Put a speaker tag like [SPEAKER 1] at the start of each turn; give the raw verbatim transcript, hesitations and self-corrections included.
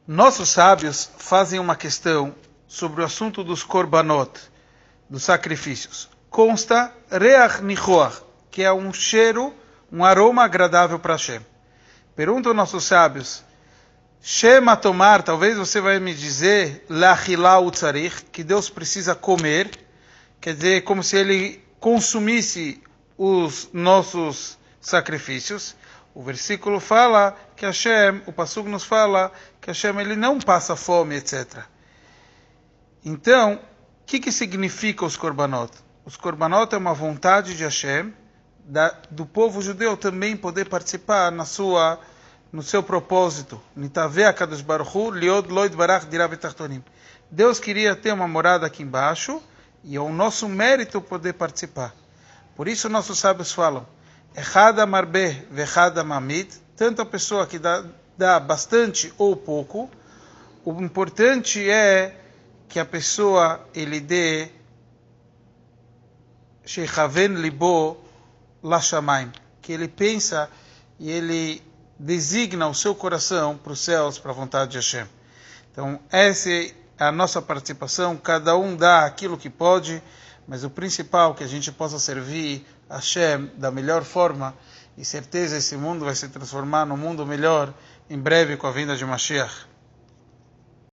[SPEAKER 1] Nossos sábios fazem uma questão sobre o assunto dos korbanot, dos sacrifícios. Consta reach nichoach, que é um cheiro, um aroma agradável para Hashem. Perguntam nossos sábios, Shema tomar, talvez você vai me dizer, lachilá utzarich, que Deus precisa comer, quer dizer, como se ele consumisse os nossos sacrifícios. O versículo fala que Hashem, o Passuco nos fala que Hashem ele não passa fome, etcétera. Então, o que, que significa os korbanot? Os korbanot é uma vontade de Hashem, da, do povo judeu também poder participar na sua, no seu propósito. Deus queria ter uma morada aqui embaixo e é o nosso mérito poder participar. Por isso nossos sábios falam, Echada marbeh vechada mamid, tanto a pessoa que dá, dá bastante ou pouco, o importante é que a pessoa ele dê shechaven libo lashamayim, que ele pensa e ele designa o seu coração para os céus, para a vontade de Hashem. Então essa é a nossa participação, cada um dá aquilo que pode, mas o principal é que a gente possa servir a Hashem da melhor forma, e certeza esse mundo vai se transformar num mundo melhor em breve com a vinda de Mashiach.